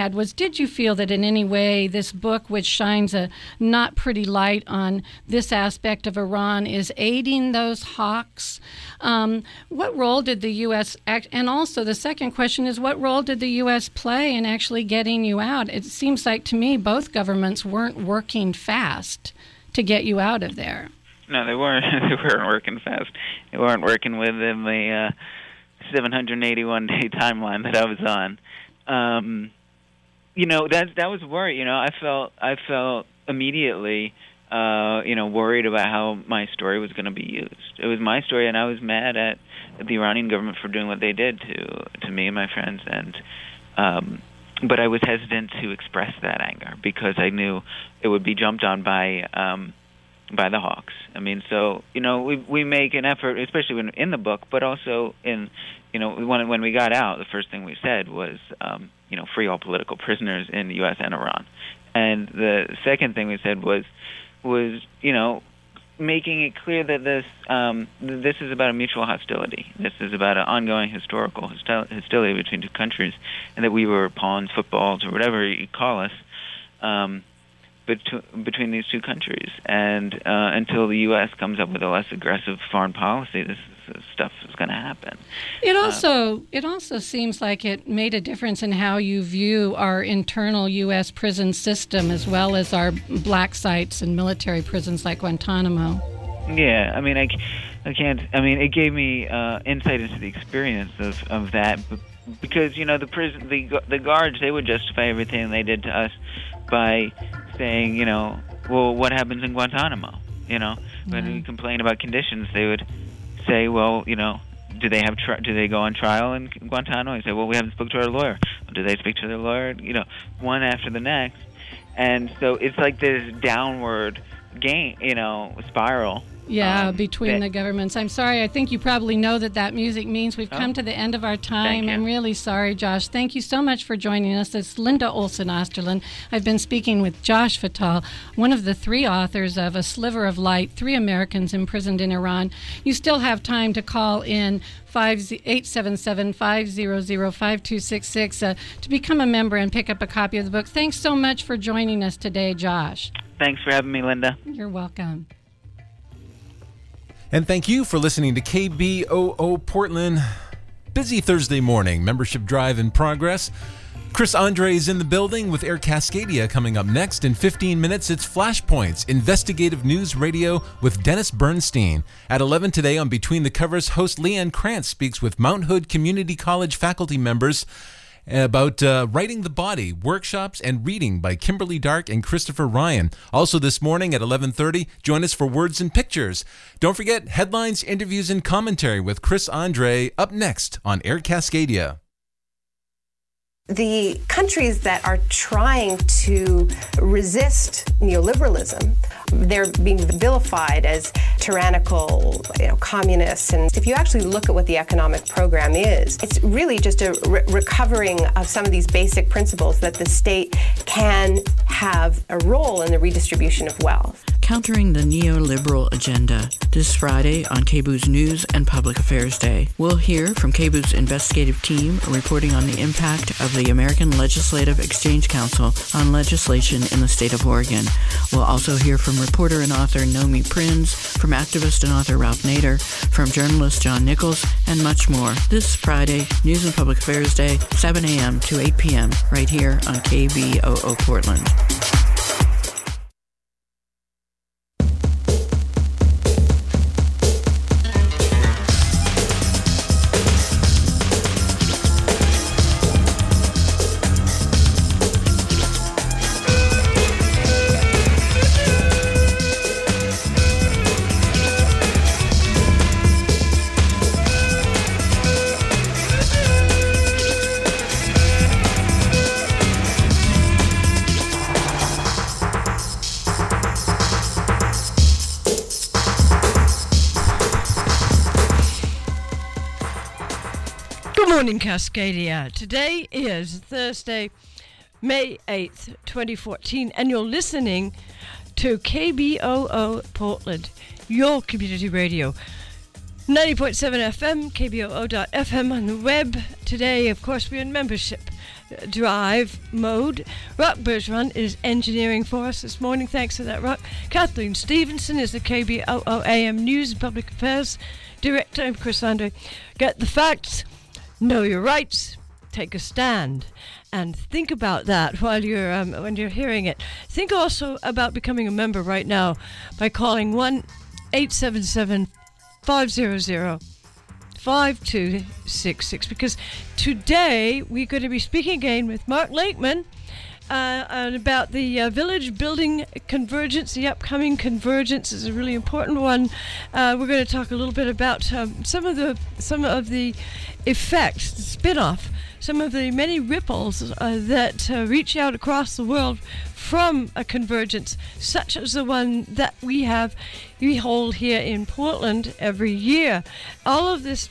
had was, did you feel that in any way this book, which shines a not pretty light on this aspect of Iran, is aiding those hawks? What role did the U.S. and also the second question is, what role did the U.S. play in actually getting you out? It seems like to me both governments weren't working fast to get you out of there. No, they weren't. They weren't working fast. They weren't working within the 781-day timeline that I was on. That was worry. I felt immediately, worried about how my story was going to be used. It was my story, and I was mad at the Iranian government for doing what they did to me and my friends. But I was hesitant to express that anger because I knew it would be jumped on by the hawks. I mean, so we make an effort, especially when in the book, but also in when we got out, the first thing we said was free all political prisoners in the U.S. and Iran, and the second thing we said was making it clear that this is about a mutual hostility. This is about an ongoing historical hostility between two countries, and that we were pawns, footballs, or whatever you call us, between these two countries. And until the U.S. comes up with a less aggressive foreign policy, this stuff is going to happen. It also seems like it made a difference in how you view our internal U.S. prison system as well as our black sites and military prisons like Guantanamo. Yeah, I mean, I can't. I mean, it gave me insight into the experience of that, because the guards, they would justify everything they did to us by saying, well, what happens in Guantanamo? When we complain about conditions, they would say, well, do they go on trial in Guantanamo? I say, well, we haven't spoken to our lawyer. Do they speak to their lawyer? One after the next, and so it's like this downward spiral. Yeah, between the governments. I'm sorry. I think you probably know that music means we've come to the end of our time. I'm really sorry, Josh. Thank you so much for joining us. It's Linda Olson Osterlund. I've been speaking with Josh Fattal, one of the three authors of A Sliver of Light, 3 Americans Imprisoned in Iran. You still have time to call in 877-500-5266 to become a member and pick up a copy of the book. Thanks so much for joining us today, Josh. Thanks for having me, Linda. You're welcome. And thank you for listening to KBOO Portland. Busy Thursday morning. Membership drive in progress. Chris Andre is in the building with Air Cascadia coming up next. In 15 minutes, it's Flashpoints, investigative news radio with Dennis Bernstein. At 11 today on Between the Covers, host Leanne Krantz speaks with Mount Hood Community College faculty members about Writing the Body, workshops and reading by Kimberly Dark and Christopher Ryan. Also this morning at 11:30, join us for Words and Pictures. Don't forget headlines, interviews, and commentary with Chris Andre up next on Air Cascadia. The countries that are trying to resist neoliberalism, they're being vilified as tyrannical, communists. And if you actually look at what the economic program is, it's really just a recovering of some of these basic principles that the state can have a role in the redistribution of wealth. Countering the neoliberal agenda. This Friday on KBOO's News and Public Affairs Day, we'll hear from KBOO's investigative team reporting on the impact of the American Legislative Exchange Council on legislation in the state of Oregon. We'll also hear from reporter and author Nomi Prinz, from activist and author Ralph Nader, from journalist John Nichols, and much more. This Friday, News and Public Affairs Day, 7 a.m. to 8 p.m. right here on KBOO Portland. Morning, Cascadia. Today is Thursday, May 8th, 2014, and you're listening to KBOO Portland, your community radio. 90.7 FM, KBOO.FM on the web. Today, of course, we're in membership drive mode. Rock Bergeron is engineering for us this morning. Thanks for that, Rock. Kathleen Stevenson is the KBOO AM News and Public Affairs Director. I'm Chris Andre. Get the facts, know your rights, take a stand. And think about that while you're when you're hearing it. Think also about becoming a member right now by calling 1-877-500-5266, because today we're going to be speaking again with Mark Lakeman about the village building convergence. The upcoming convergence is a really important one. We're going to talk a little bit about some of the effects, the spin-off, some of the many ripples that reach out across the world from a convergence such as the one that we hold here in Portland every year. All of this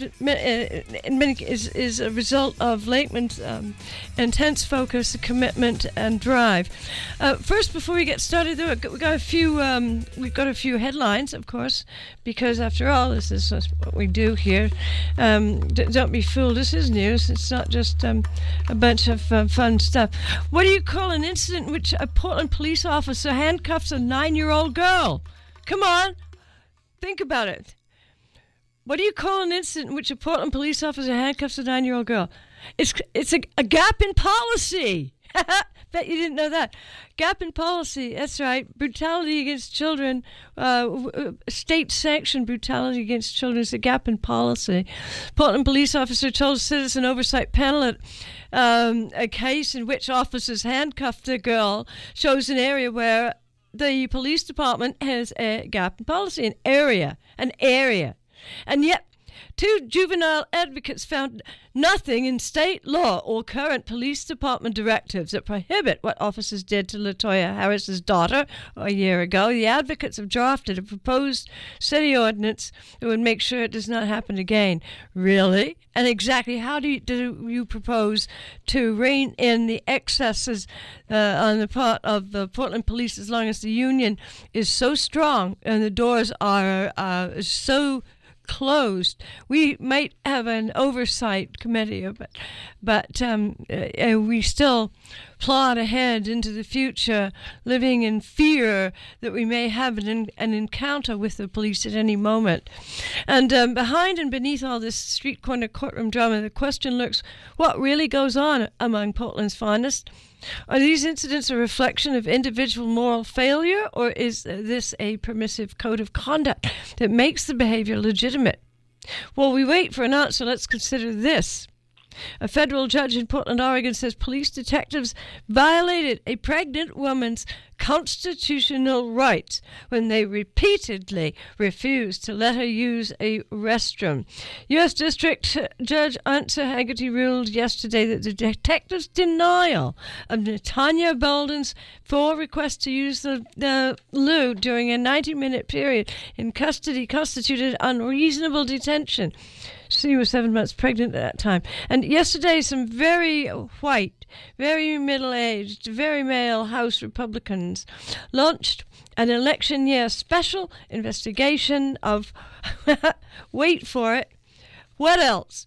is a result of Lakeman's intense focus, commitment, and drive. First, before we get started, though, we've got a few headlines, of course, because after all, this is what we do here. Don't be fooled. This is news. It's not just a bunch of fun stuff. What do you call an incident in which a Portland police officer handcuffs a 9-year-old girl? Come on, think about it. What do you call an incident in which a Portland police officer handcuffs a 9-year-old girl? It's a gap in policy. Bet you didn't know that. Gap in policy, that's right. Brutality against children, state-sanctioned brutality against children is a gap in policy. Portland police officer told a citizen oversight panel that a case in which officers handcuffed a girl shows an area where the police department has a gap in policy, an area. And yet, 2 juvenile advocates found nothing in state law or current police department directives that prohibit what officers did to Latoya Harris's daughter a year ago. The advocates have drafted a proposed city ordinance that would make sure it does not happen again. Really? And exactly how do you propose to rein in the excesses on the part of the Portland Police as long as the union is so strong and the doors are so closed? We might have an oversight committee of it, but we still plod ahead into the future, living in fear that we may have an encounter with the police at any moment. And behind and beneath all this street corner courtroom drama, the question lurks: what really goes on among Portland's finest? Are these incidents a reflection of individual moral failure, or is this a permissive code of conduct that makes the behavior legitimate? While we wait for an answer, let's consider this. A federal judge in Portland, Oregon says police detectives violated a pregnant woman's constitutional rights when they repeatedly refused to let her use a restroom. U.S. District Judge Anta Haggerty ruled yesterday that the detectives' denial of Natanya Bolden's 4 requests to use the loo during a 90-minute period in custody constituted unreasonable detention. She was 7 months pregnant at that time. And yesterday, some very white, very middle-aged, very male House Republicans launched an election year special investigation of, wait for it, what else?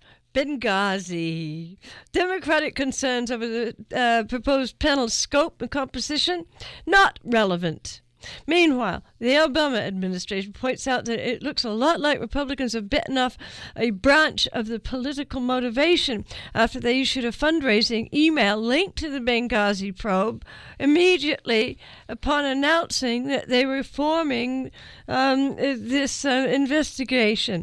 Benghazi. Democratic concerns over the proposed panel's scope and composition, not relevant. Meanwhile, the Obama administration points out that it looks a lot like Republicans have bitten off a branch of the political motivation after they issued a fundraising email linked to the Benghazi probe immediately upon announcing that they were forming this investigation.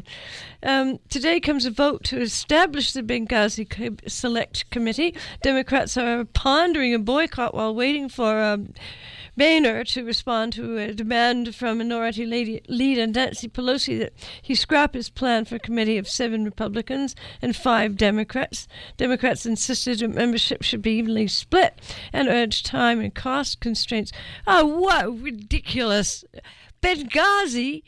Today comes a vote to establish the Benghazi Select Committee. Democrats are pondering a boycott while waiting for Boehner to respond to a demand from Minority Leader Nancy Pelosi that he scrap his plan for a committee of 7 Republicans and 5 Democrats. Democrats insisted that membership should be evenly split and urged time and cost constraints. Oh, what ridiculous! Benghazi.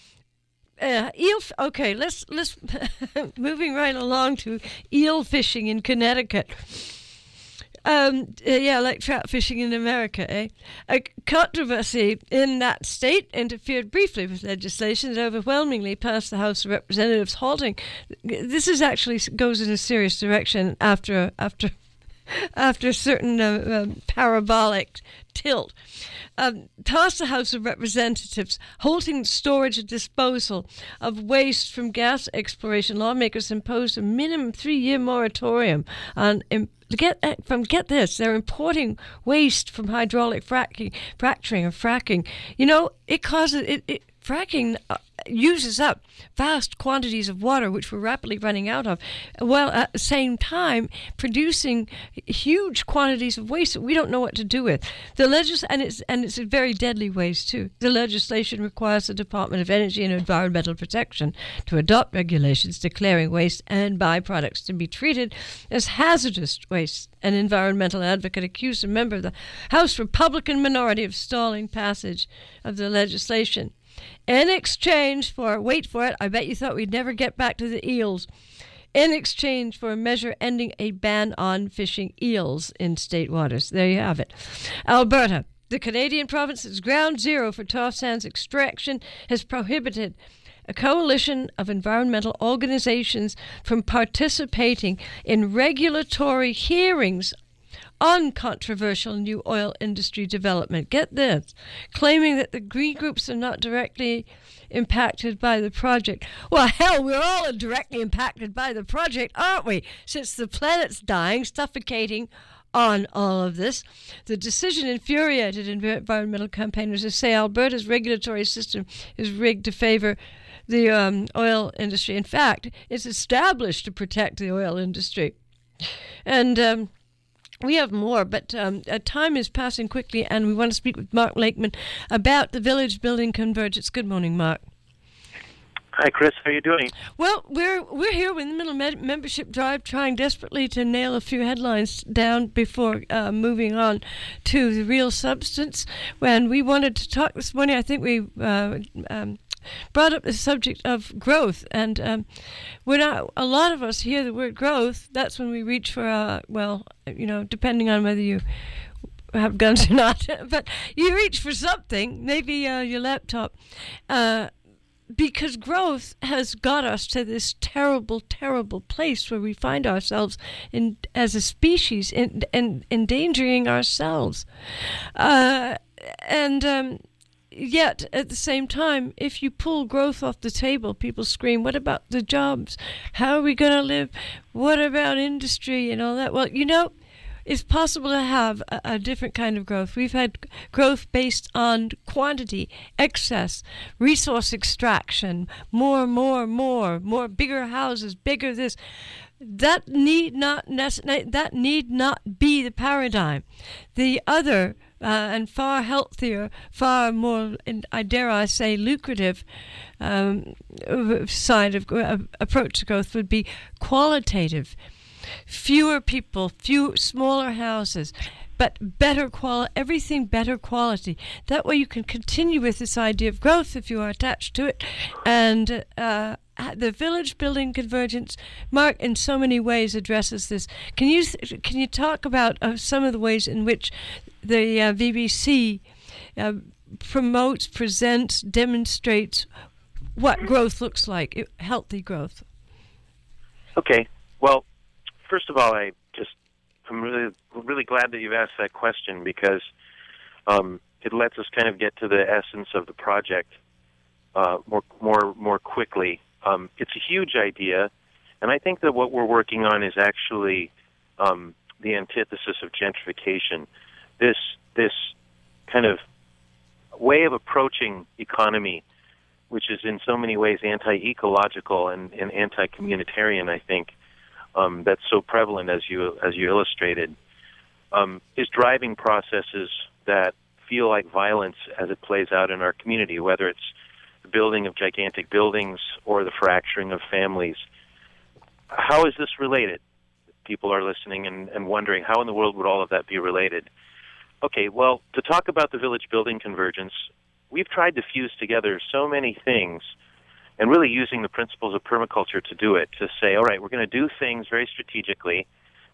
Okay, let's moving right along to eel fishing in Connecticut. Like trout fishing in America, eh? A controversy in that state interfered briefly with legislation that overwhelmingly passed the House of Representatives, halting. This is actually goes in a serious direction after a certain parabolic tilt. Tossed the House of Representatives, halting storage and disposal of waste from gas exploration. Lawmakers imposed a minimum 3-year moratorium on get this, they're importing waste from hydraulic fracking. You know, it causes fracking uses up vast quantities of water, which we're rapidly running out of, while at the same time producing huge quantities of waste that we don't know what to do with. And it's a very deadly waste too. The legislation requires the Department of Energy and Environmental Protection to adopt regulations declaring waste and byproducts to be treated as hazardous waste. An environmental advocate accused a member of the House Republican minority of stalling passage of the legislation. In exchange for, wait for it, I bet you thought we'd never get back to the eels. In exchange for a measure ending a ban on fishing eels in state waters. There you have it. Alberta, the Canadian province that's ground zero for tar sands extraction, has prohibited a coalition of environmental organizations from participating in regulatory hearings on controversial new oil industry development. Get this, claiming that the green groups are not directly impacted by the project. Well, hell, we're all directly impacted by the project, aren't we? Since the planet's dying, suffocating on all of this. The decision infuriated environmental campaigners who say Alberta's regulatory system is rigged to favor the oil industry. In fact, it's established to protect the oil industry. And we have more, but time is passing quickly, and we want to speak with Mark Lakeman about the Village Building Convergence. Good morning, Mark. Hi, Chris. How are you doing? Well, we're here in the middle of membership drive, trying desperately to nail a few headlines down before moving on to the real substance. When we wanted to talk this morning, I think we brought up the subject of growth, and when a lot of us hear the word growth, that's when we reach for depending on whether you have guns or not, but you reach for something, maybe your laptop, because growth has got us to this terrible, terrible place where we find ourselves as a species endangering ourselves, Yet, at the same time, if you pull growth off the table, people scream, what about the jobs? How are we going to live? What about industry and all that? Well, it's possible to have a different kind of growth. We've had growth based on quantity, excess, resource extraction, more, bigger houses, bigger this. That need not be the paradigm. The other and far healthier, far more, I dare I say, lucrative side of approach to growth would be qualitative. Fewer people, smaller houses, but better quality, everything better quality. That way you can continue with this idea of growth if you are attached to it. And the Village Building Convergence, Mark, in so many ways addresses this. Can you talk about some of the ways in which the VBC promotes, presents, demonstrates what growth looks like, healthy growth? Okay. Well, first of all, I'm really glad that you've asked that question, because it lets us kind of get to the essence of the project more quickly. It's a huge idea, and I think that what we're working on is actually the antithesis of gentrification. This kind of way of approaching economy, which is in so many ways anti-ecological and anti-communitarian, I think, that's so prevalent as you illustrated, is driving processes that feel like violence as it plays out in our community, whether it's the building of gigantic buildings or the fracturing of families. How is this related? People are listening and wondering, how in the world would all of that be related? Okay, well, to talk about the Village Building Convergence, we've tried to fuse together so many things, and really using the principles of permaculture to do it, to say, all right, we're going to do things very strategically.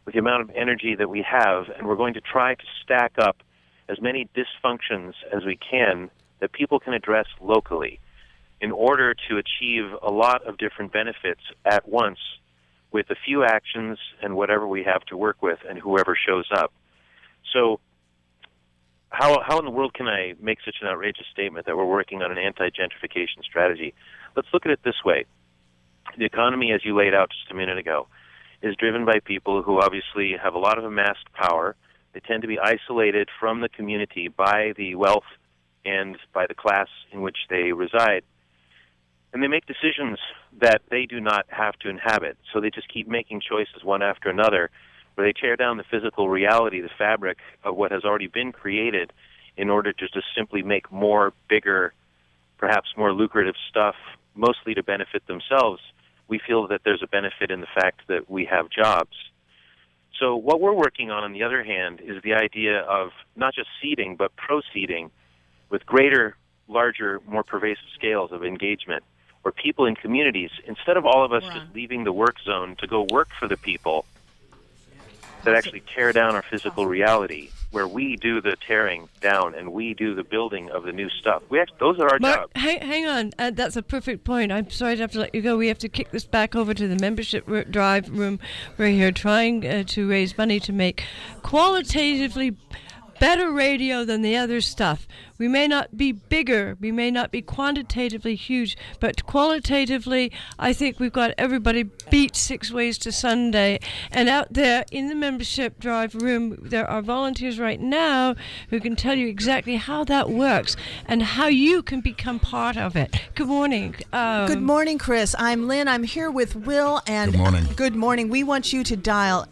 with the amount of energy that we have, and we're going to try to stack up as many dysfunctions as we can that people can address locally in order to achieve a lot of different benefits at once with a few actions and whatever we have to work with and whoever shows up. So how in the world can I make such an outrageous statement that we're working on an anti-gentrification strategy? Let's look at it this way. The economy, as you laid out just a minute ago, is driven by people who obviously have a lot of amassed power. They tend to be isolated from the community by the wealth and by the class in which they reside. And they make decisions that they do not have to inhabit. So they just keep making choices one after another, where they tear down the physical reality, the fabric of what has already been created in order to just simply make more, bigger, perhaps more lucrative stuff, mostly to benefit themselves. We feel that there's a benefit in the fact that we have jobs. So what we're working on the other hand, is the idea of not just seeding, but proseeding with greater, larger, more pervasive scales of engagement, where people in communities, instead of all of us just leaving the work zone to go work for the people that actually tear down our physical reality, where we do the tearing down and we do the building of the new stuff. Those are our jobs. Hang on. That's a perfect point. I'm sorry to have to let you go. We have to kick this back over to the membership drive room. We're here trying to raise money to make qualitatively better radio than the other stuff. We may not be bigger, we may not be quantitatively huge, but qualitatively, I think we've got everybody beat 6 Ways to Sunday. And out there in the membership drive room, there are volunteers right now who can tell you exactly how that works and how you can become part of it. Good morning. Good morning, Chris. I'm Lynn. I'm here with Will. And good morning. Good morning. We want you to dial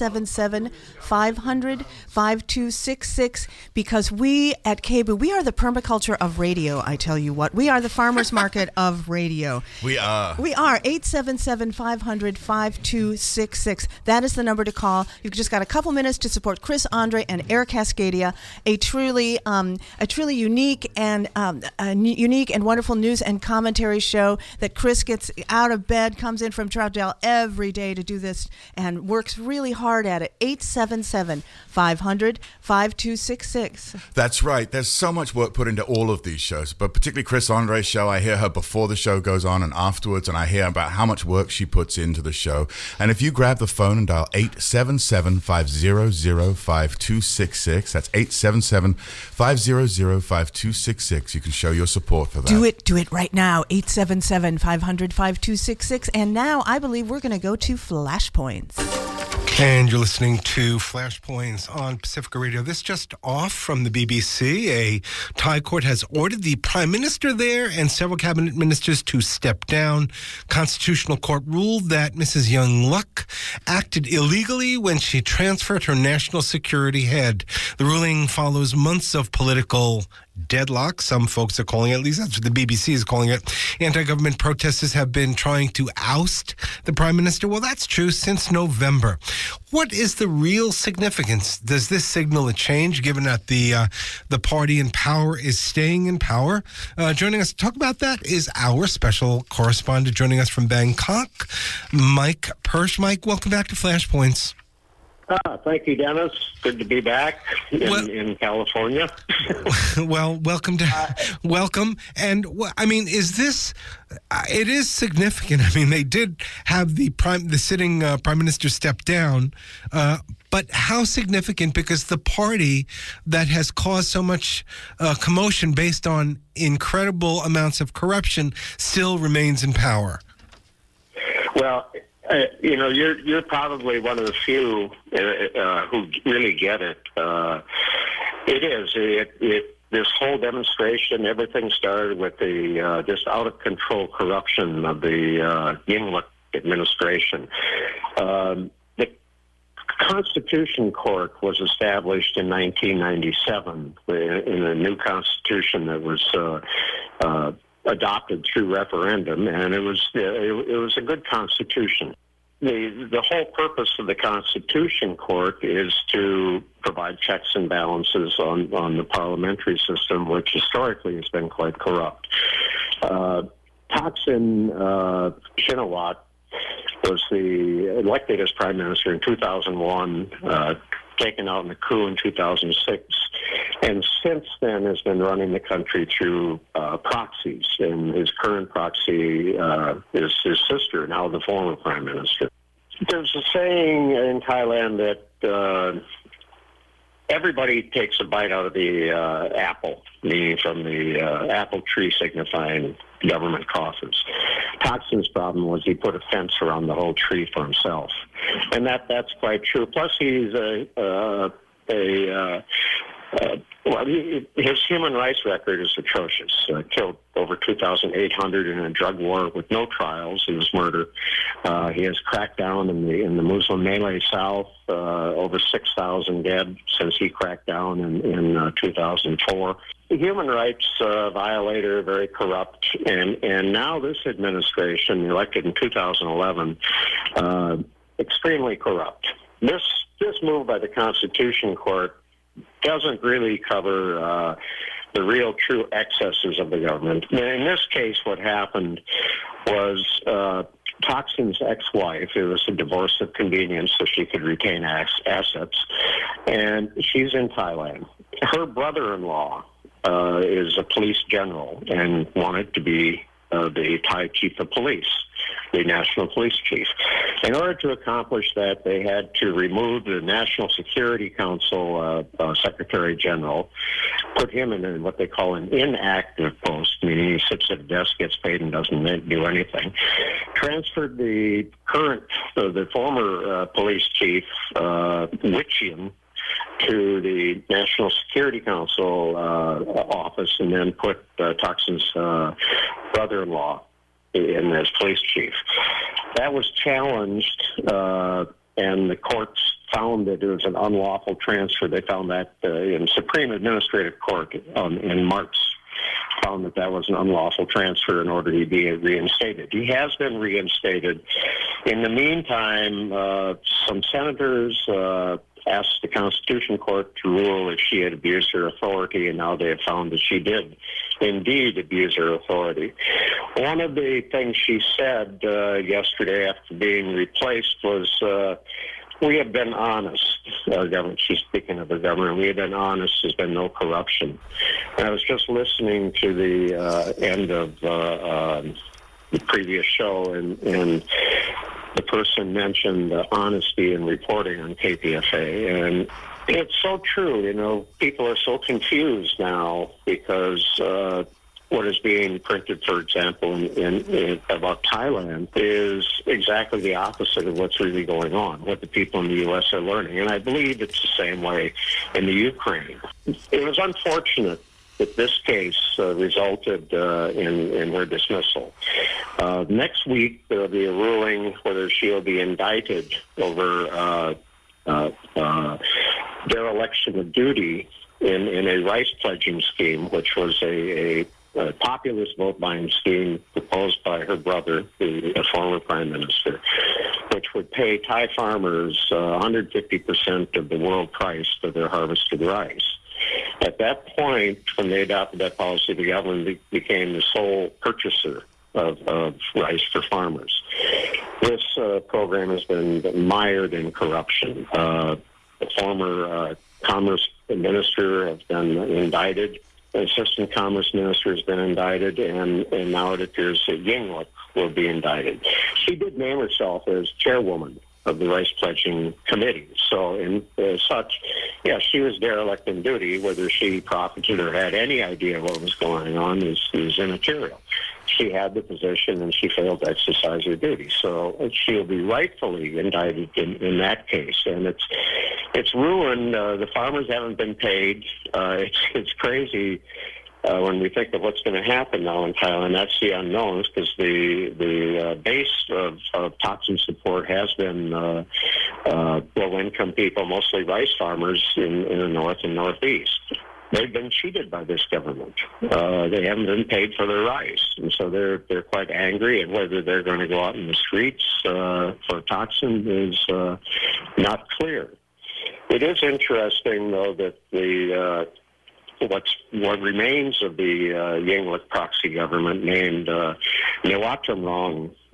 877-500-5266 because we at KBOO, we are the permaculture of radio, I tell you what. We are the farmer's market of radio. We are. 877-500-5266. That is the number to call. You've just got a couple minutes to support Chris Andre and Eric Cascadia, a truly unique and wonderful news and commentary show that Chris gets out of bed, comes in from Troutdale every day to do this and works really hard at it. 877-500-5266. That's right. There's so much work put into all of these shows, but particularly Chris Andre's show. I hear her before the show goes on and afterwards, and I hear about how much work she puts into the show. And if you grab the phone and dial 877-500-5266, that's 877-500-5266, you can show your support for that. Do it right now, 877-500-5266. And now I believe we're going to go to Flashpoints. And you're listening to Flashpoints on Pacifica Radio. This just off from the BBC. A Thai court has ordered the Prime Minister there and several cabinet ministers to step down. Constitutional Court ruled that Mrs. Yingluck acted illegally when she transferred her national security head. The ruling follows months of political deadlock, some folks are calling it, at least that's what the BBC is calling it. Anti-government protesters have been trying to oust the Prime Minister. Well, that's true since November. What is the real significance? Does this signal a change, given that the party in power is staying in power? Joining us to talk about that is our special correspondent joining us from Bangkok, Mike Persh. Mike, welcome back to Flashpoints. Thank you, Dennis. Good to be back in California. Well, welcome. And I mean, is this? It is significant. I mean, they did have the sitting prime minister step down, but how significant? Because the party that has caused so much commotion based on incredible amounts of corruption still remains in power. Well. You're probably one of the few who really get it. It is. This whole demonstration, everything started with the just out of control corruption of the Yingluck administration. The Constitution Court was established in 1997 in a new constitution that was adopted through referendum, and it was a good constitution. The whole purpose of the Constitution Court is to provide checks and balances on the parliamentary system, which historically has been quite corrupt. Thaksin Shinawatra was elected as prime minister in 2001, taken out in a coup in 2006, and since then has been running the country through proxies. And his current proxy is his sister, now the former prime minister. There's a saying in Thailand that everybody takes a bite out of the apple, meaning from the apple tree signifying government coffers. Thaksin's problem was he put a fence around the whole tree for himself, and that's quite true. Plus, he's his human rights record is atrocious. Killed over 2,800 in a drug war with no trials. It was murder. He has cracked down in the Muslim Malay South. Over 6,000 dead since he cracked down in 2004. The human rights violator, very corrupt, and now this administration, elected in 2011, extremely corrupt. This move by the Constitution Court doesn't really cover the real true excesses of the government. In this case, what happened was Thaksin's ex-wife, it was a divorce of convenience so she could retain assets, and she's in Thailand. Her brother-in-law is a police general and wanted to be the Thai chief of police, the national police chief. In order to accomplish that, they had to remove the National Security Council Secretary General, put him in what they call an inactive post, meaning he sits at a desk, gets paid, and doesn't do anything. Transferred the former police chief, Wichian, to the National Security Council office, and then put Thaksin's brother-in-law in as police chief. That was challenged, and the courts found that it was an unlawful transfer. They found that in Supreme Administrative Court in March, found that was an unlawful transfer in order to be reinstated. He has been reinstated. In the meantime, some senators asked the Constitution Court to rule if she had abused her authority, and now they have found that she did indeed abuse her authority. One of the things she said yesterday after being replaced was, we have been honest. Our government, she's speaking of the government, we have been honest, there's been no corruption. And I was just listening to the end of the previous show, and the person mentioned honesty in reporting on KPFA, and it's so true. People are so confused now because what is being printed, for example, in about Thailand is exactly the opposite of what's really going on, what the people in the U.S. are learning. And I believe it's the same way in the Ukraine. It was unfortunate that this case resulted in her dismissal. Next week, there will be a ruling whether she'll be indicted over dereliction of duty in a rice pledging scheme, which was a populist vote-buying scheme proposed by her brother, the former prime minister, which would pay Thai farmers 150% of the world price for their harvested rice. At that point, when they adopted that policy, the government became the sole purchaser of rice for farmers. This program has been mired in corruption. The former Commerce Minister has been indicted. The Assistant Commerce Minister has been indicted, and now it appears that Yingluck will be indicted. She did name herself as chairwoman of the rice pledging committee. So in such, she was derelict in duty. Whether she profited or had any idea what was going on is immaterial. She had the position and she failed to exercise her duty. So she'll be rightfully indicted in that case. And it's ruined. The farmers haven't been paid. It's crazy. When we think of what's going to happen now in Thailand, that's the unknowns, because the base of Thaksin support has been low-income people, mostly rice farmers in the north and northeast. They've been cheated by this government. They haven't been paid for their rice, and so they're quite angry. And whether they're going to go out in the streets for Thaksin is not clear. It is interesting, though, that what remains of the Yingluck proxy government, named Newatramrong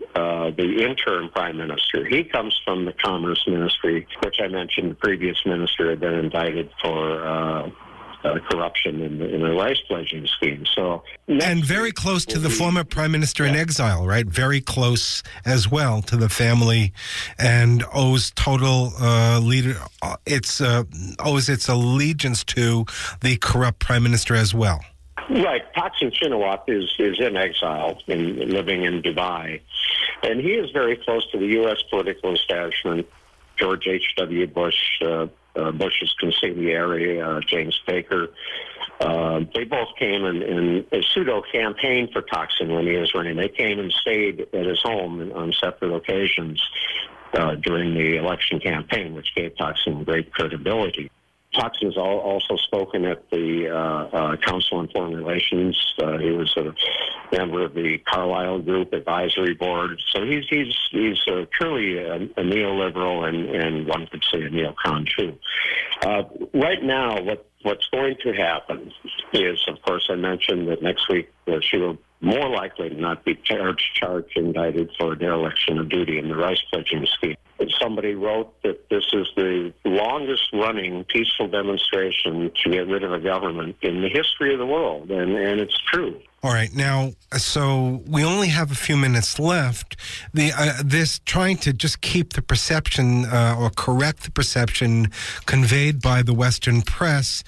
the interim prime minister. He comes from the Commerce Ministry, which I mentioned the previous minister had been indicted for corruption in the rice pledging scheme. So, and very close to the former prime minister in exile, right? Very close as well to the family, and owes total owes its allegiance to the corrupt prime minister as well. Right. Thaksin Shinawatra is in exile and living in Dubai, and he is very close to the U.S. political establishment. George H.W. Bush, Bush's consigliere, James Baker. They both came in a pseudo-campaign for Thaksin when he was running. They came and stayed at his home on separate occasions during the election campaign, which gave Thaksin great credibility. Thaksin has also spoken at the Council on Foreign Relations. He was a member of the Carlyle Group Advisory Board. So he's truly a neoliberal and one could say a neocon too. Right now, what's going to happen is, of course, I mentioned that next week she will more likely not be charged, indicted for dereliction of duty in the rice pledging scheme. And somebody wrote that this is the longest-running peaceful demonstration to get rid of a government in the history of the world, and it's true. All right, now, so we only have a few minutes left. This trying to just keep the perception or correct the perception conveyed by the Western press.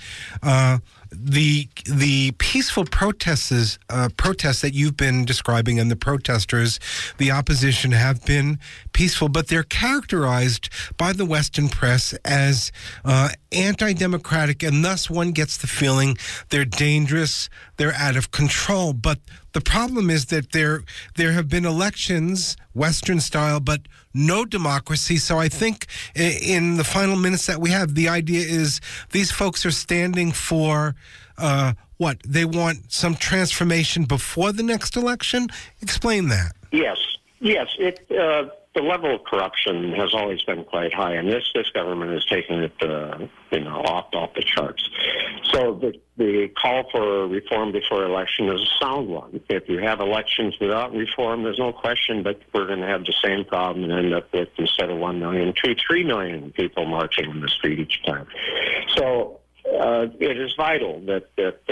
The peaceful protests that you've been describing, and the protesters, the opposition, have been peaceful, but they're characterized by the Western press as anti-democratic, and thus one gets the feeling they're dangerous, they're out of control. But the problem is that there have been elections, Western style, but no democracy. So I think in the final minutes that we have, the idea is these folks are standing for what? They want some transformation before the next election? Explain that. Yes. The level of corruption has always been quite high, and this government has taken it, off the charts. So the call for reform before election is a sound one. If you have elections without reform, there's no question that we're going to have the same problem and end up with, instead of 1 million, 3 million people marching in the street each time. So it is vital that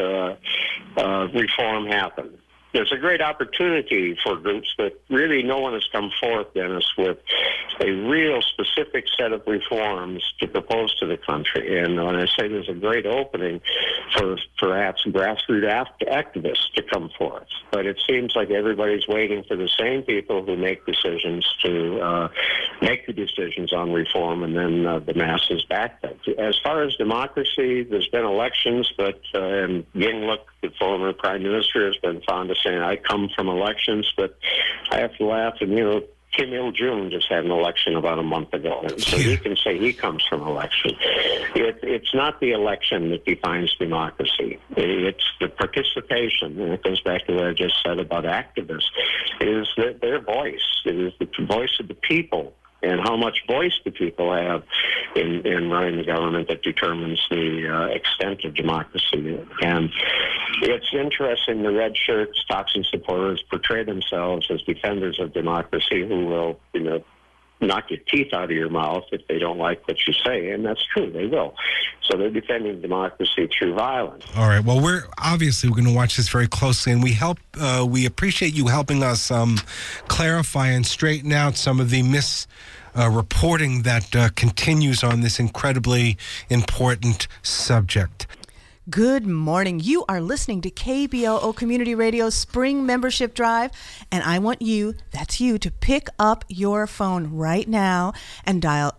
reform happen. There's a great opportunity for groups, but really no one has come forth, Dennis, with a real specific set of reforms to propose to the country. And when I say there's a great opening for perhaps grassroots activists to come forth, but it seems like everybody's waiting for the same people who make decisions to make the decisions on reform, and then the masses back them. As far as democracy, there's been elections, but and Yingluck, the former prime minister, has been fond of saying, I come from elections, but I have to laugh, and Kim Il-jung just had an election about a month ago, and so he can say he comes from election. It's not the election that defines democracy. It's the participation, and it goes back to what I just said about activists. It is their voice. It is the voice of the people, and how much voice the people have in running the government that determines the extent of democracy. And it's interesting, the red shirts, Thaksin supporters, portray themselves as defenders of democracy who will, knock your teeth out of your mouth if they don't like what you say, and that's true, they will. So they're defending democracy through violence. All right, well, we're going to watch this very closely, and we appreciate you helping us clarify and straighten out some of the reporting that continues on this incredibly important subject. Good morning. You are listening to KBOO Community Radio's Spring Membership Drive, and I want you, that's you, to pick up your phone right now and dial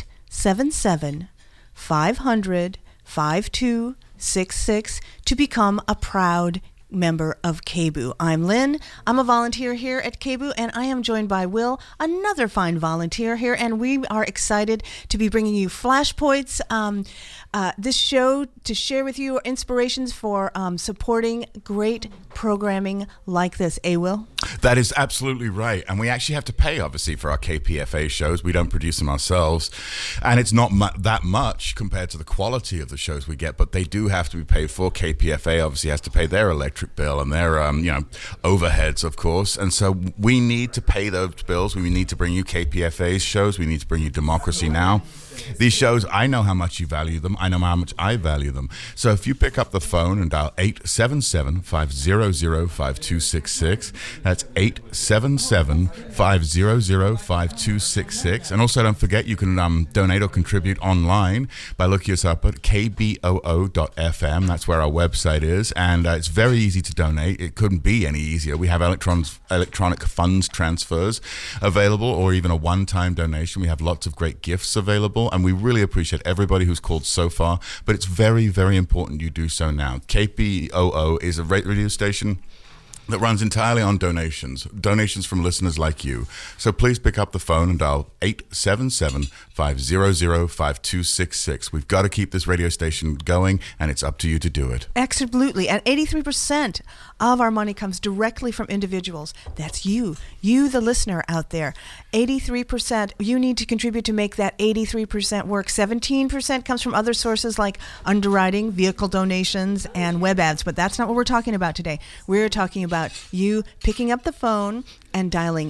877-500-5266 to become a proud member of KBOO. I'm Lynn. I'm a volunteer here at KBOO, and I am joined by Will, another fine volunteer here, and we are excited to be bringing you Flashpoints, this show to share with you inspirations for supporting great programming like this. Will? That is absolutely right. And we actually have to pay, obviously, for our KPFA shows. We don't produce them ourselves. And it's not that much compared to the quality of the shows we get, but they do have to be paid for. KPFA obviously has to pay their electricity electric bill and their overheads, of course. And so we need to pay those bills. We need to bring you KPFA's shows. We need to bring you Democracy Now! These shows, I know how much you value them. I know how much I value them. So if you pick up the phone and dial 877-500-5266, that's 877-500-5266. And also don't forget you can donate or contribute online by looking us up at kboo.fm. That's where our website is. And it's very easy to donate. It couldn't be any easier. We have electronic funds transfers available, or even a one-time donation. We have lots of great gifts available. And we really appreciate everybody who's called so far, but it's very, very important you do so now. KBOO is a radio station that runs entirely on donations from listeners like you. So please pick up the phone and dial 877-500-5266. We've got to keep this radio station going, and it's up to you to do it. Absolutely. And 83% of our money comes directly from individuals. That's you, the listener out there. 83%, you need to contribute to make that 83% work. 17% comes from other sources like underwriting, vehicle donations, and web ads. But that's not what we're talking about today. We're talking about you picking up the phone and dialing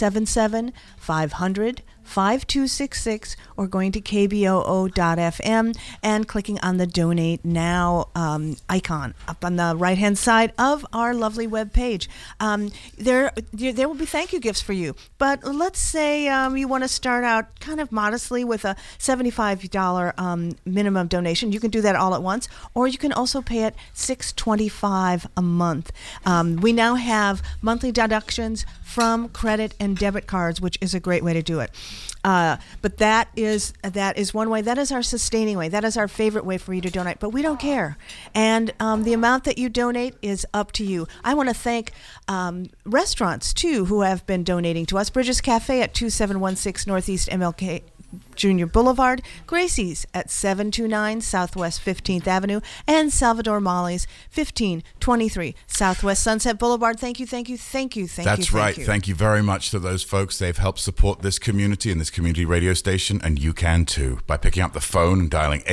877-500-5266 or going to kboo.fm and clicking on the Donate Now icon up on the right-hand side of our lovely web page. There will be thank you gifts for you. But let's say you want to start out kind of modestly with a $75 minimum donation. You can do that all at once, or you can also pay it $6.25 a month. We now have monthly deductions from credit and debit cards, which is a great way to do it. But that is one way. That is our sustaining way. That is our favorite way for you to donate. But we don't care. And the amount that you donate is up to you. I want to thank restaurants, too, who have been donating to us. Bridges Cafe at 2716 Northeast MLK Junior Boulevard, Gracie's at 729 Southwest 15th Avenue, and Salvador Molly's 1523 Southwest Sunset Boulevard. Thank you. That's right. Thank you very much to those folks. They've helped support this community and this community radio station, and you can too by picking up the phone and dialing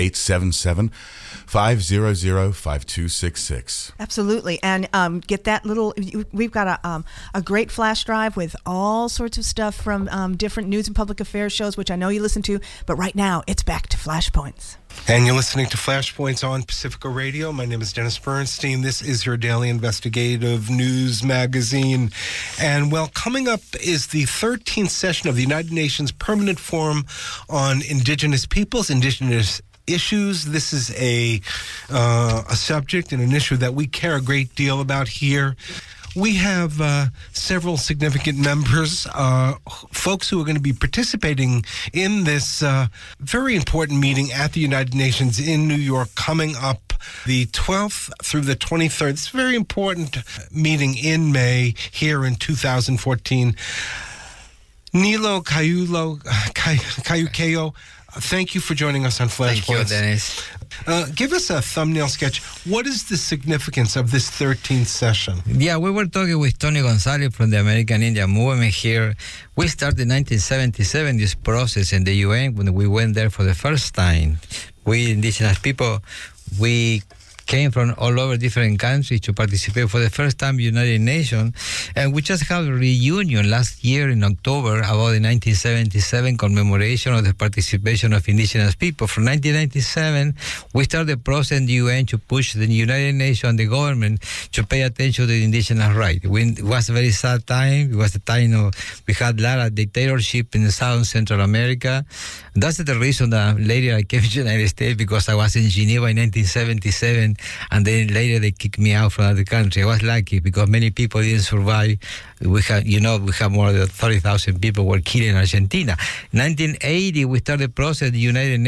877-500-5266. Absolutely. And get that little, we've got a great flash drive with all sorts of stuff from different news and public affairs shows, which I know you listen to, but right now it's back to Flashpoints. And you're listening to Flashpoints on Pacifica Radio. My name is Dennis Bernstein. This is your daily investigative news magazine. And well, coming up is the 13th session of the United Nations Permanent Forum on Indigenous Peoples, Indigenous Issues. This is a subject and an issue that we care a great deal about here. We have several significant members, folks who are going to be participating in this very important meeting at the United Nations in New York coming up the 12th through the 23rd. It's a very important meeting in May here in 2014. Nilo Kayukeo, thank you for joining us on Flashpoints. Thank you, Dennis. Give us a thumbnail sketch. What is the significance of this 13th session? Yeah, we were talking with Tony Gonzalez from the American Indian Movement here. We started in 1977 this process in the UN when we went there for the first time. We indigenous people, we came from all over different countries to participate for the first time in the United Nations. And we just had a reunion last year in October about the 1977 commemoration of the participation of indigenous people. From 1997, we started the process in the UN to push the United Nations and the government to pay attention to the indigenous rights. It was a very sad time. It was a time we had a lot of dictatorship in South and Central America. That's the reason that later I came to the United States, because I was in Geneva in 1977, and then later they kicked me out from the country. I was lucky because many people didn't survive. We have more than 30,000 people were killed in Argentina. In 1980, we started the process. The United